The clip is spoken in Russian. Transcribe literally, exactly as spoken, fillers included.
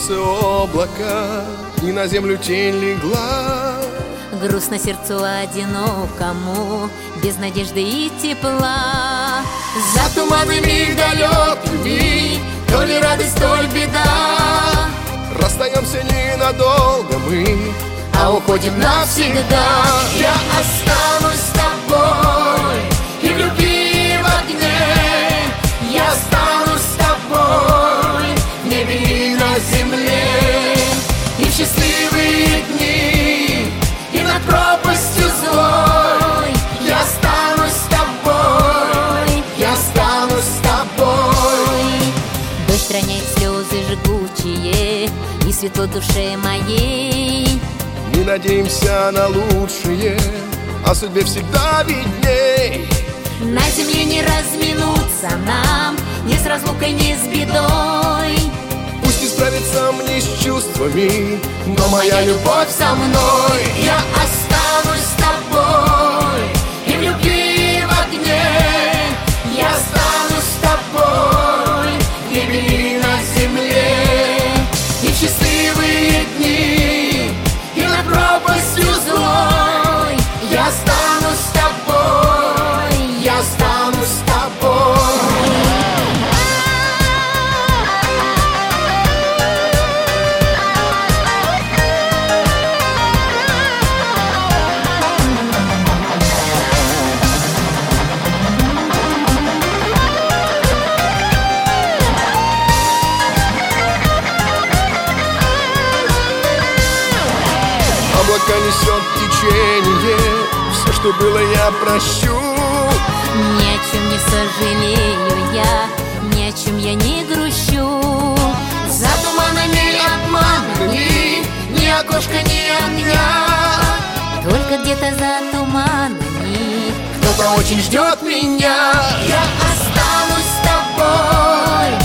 солнце облака, и на землю тень легла. Грустно сердцу одинокому, без надежды и тепла. За туманами далекими, то ли радость, то ли беда. Расстаемся ненадолго мы, а уходим навсегда. Я останусь с тобой и в любви, и в огне. Я останусь с тобой в небе и на земле. И в счастливые дни, и над пропастью злой. Я останусь с тобой, я останусь с тобой. Дождь роняет слезы жгучие, и светло душе моей. Мы надеемся на лучшее, а судьбе всегда видней. На земле не разминуться нам, ни с разлукой, ни с бедой. Пусть не справится мне с чувствами, но моя любовь со мной. Я останусь с тобой и в любви, и в огне. Я останусь с тобой в небе и на земле. И в счастливые дни, и над пропастью злой. Я останусь с тобой, я останусь с тобой. Облака несет течение, все, что было, я прощу. Ни о чем не сожалею я, ни о чем я не грущу. За туманами, обманами, ни окошка, ни огня. Только где-то за туманами кто-то очень ждет меня. Я останусь с тобой